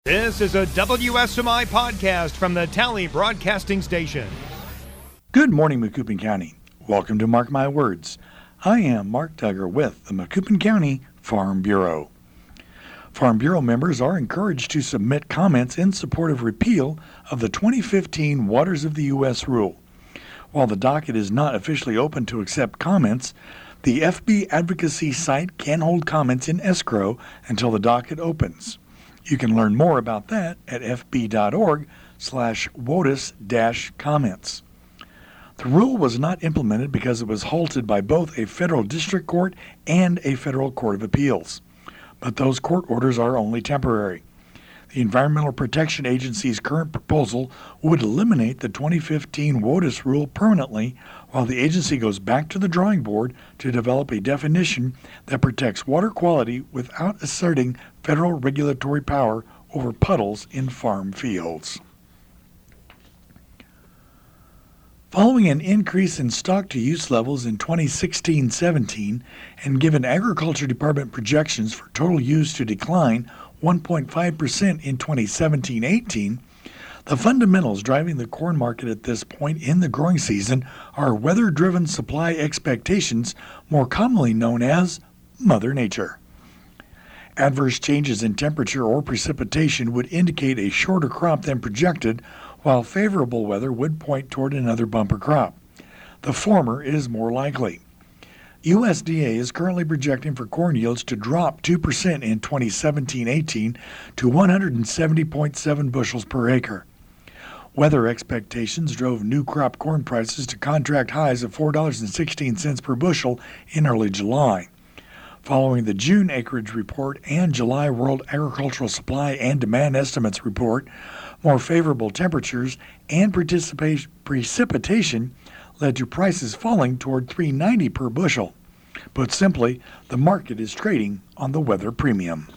This is a WSMI podcast from the Tally Broadcasting Station. Good morning, Macoupin County. Welcome to Mark My Words. I am Mark Duggar with the Macoupin County Farm Bureau. Farm Bureau members are encouraged to submit comments in support of repeal of the 2015 Waters of the U.S. rule. While the docket is not officially open to accept comments, the FB advocacy site can hold comments in escrow until the docket opens. You can learn more about that at fb.org/WOTUS-comments. The rule was not implemented because it was halted by both a federal district court and a federal court of appeals. But those court orders are only temporary. The Environmental Protection Agency's current proposal would eliminate the 2015 WOTUS rule permanently, while the agency goes back to the drawing board to develop a definition that protects water quality without asserting federal regulatory power over puddles in farm fields. Following an increase in stock-to-use levels in 2016-17, and given Agriculture Department projections for total use to decline 1.5% in 2017-18, the fundamentals driving the corn market at this point in the growing season are weather-driven supply expectations, more commonly known as Mother Nature. Adverse changes in temperature or precipitation would indicate a shorter crop than projected, while favorable weather would point toward another bumper crop. The former is more likely. USDA is currently projecting for corn yields to drop 2% in 2017-18 to 170.7 bushels per acre. Weather expectations drove new crop corn prices to contract highs of $4.16 per bushel in early July. Following the June acreage report and July World Agricultural Supply and Demand Estimates report, more favorable temperatures and precipitation led to prices falling toward $3.90 per bushel. Put simply, the market is trading on the weather premium.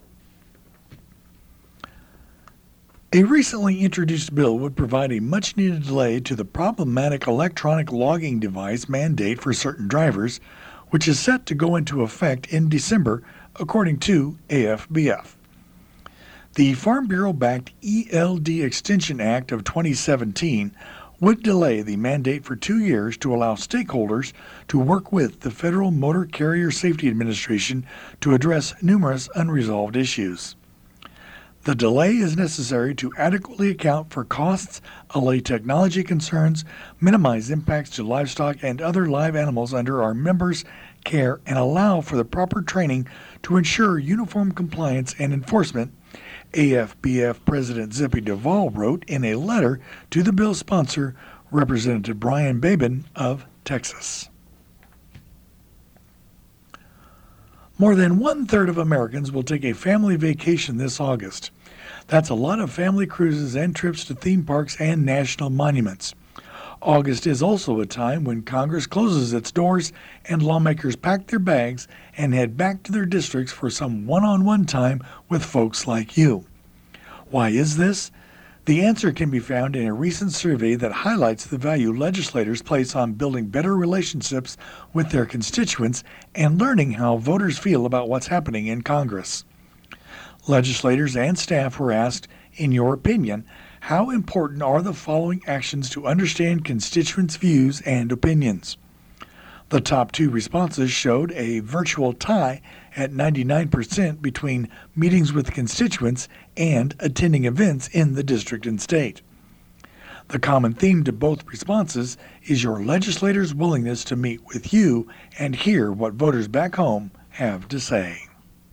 A recently introduced bill would provide a much-needed delay to the problematic electronic logging device mandate for certain drivers, which is set to go into effect in December, according to AFBF. The Farm Bureau-backed ELD Extension Act of 2017 would delay the mandate for 2 years to allow stakeholders to work with the Federal Motor Carrier Safety Administration to address numerous unresolved issues. The delay is necessary to adequately account for costs, allay technology concerns, minimize impacts to livestock and other live animals under our members' care, and allow for the proper training to ensure uniform compliance and enforcement, AFBF President Zippy Duvall wrote in a letter to the bill's sponsor, Representative Brian Babin of Texas. More than 1/3 of Americans will take a family vacation this August. That's a lot of family cruises and trips to theme parks and national monuments. August is also a time when Congress closes its doors and lawmakers pack their bags and head back to their districts for some one-on-one time with folks like you. Why is this? The answer can be found in a recent survey that highlights the value legislators place on building better relationships with their constituents and learning how voters feel about what's happening in Congress. Legislators and staff were asked, in your opinion, how important are the following actions to understand constituents' views and opinions? The top 2 responses showed a virtual tie at 99% between meetings with constituents and attending events in the district and state. The common theme to both responses is your legislators' willingness to meet with you and hear what voters back home have to say.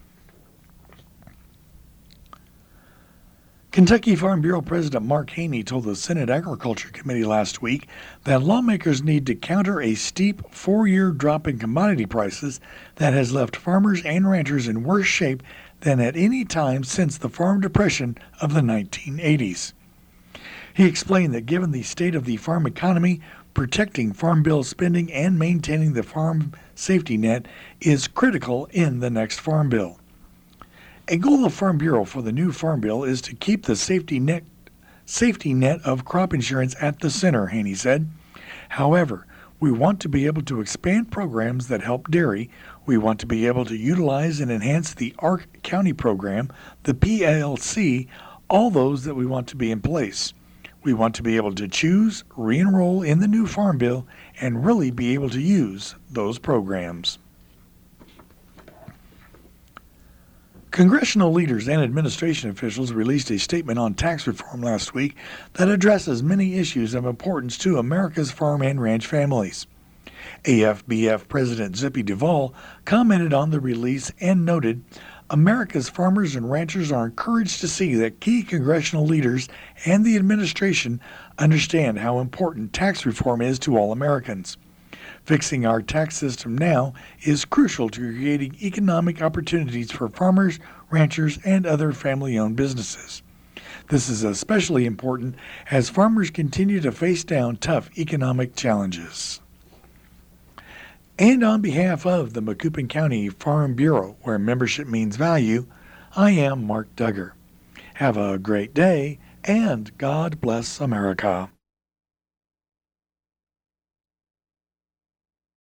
Kentucky Farm Bureau President Mark Haney told the Senate Agriculture Committee last week that lawmakers need to counter a steep 4-year drop in commodity prices that has left farmers and ranchers in worse shape than at any time since the farm depression of the 1980s. He explained that given the state of the farm economy, protecting Farm Bill spending and maintaining the farm safety net is critical in the next Farm Bill. A goal of Farm Bureau for the new Farm Bill is to keep the safety net of crop insurance at the center, Haney said. However, we want to be able to expand programs that help dairy. We want to be able to utilize and enhance the ARC County program, the PLC, all those that we want to be in place. We want to be able to choose, re-enroll in the new Farm Bill, and really be able to use those programs. Congressional leaders and administration officials released a statement on tax reform last week that addresses many issues of importance to America's farm and ranch families. AFBF President Zippy Duvall commented on the release and noted, America's farmers and ranchers are encouraged to see that key congressional leaders and the administration understand how important tax reform is to all Americans. Fixing our tax system now is crucial to creating economic opportunities for farmers, ranchers, and other family-owned businesses. This is especially important as farmers continue to face down tough economic challenges. And on behalf of the Macoupin County Farm Bureau, where membership means value, I am Mark Duggar. Have a great day, and God bless America.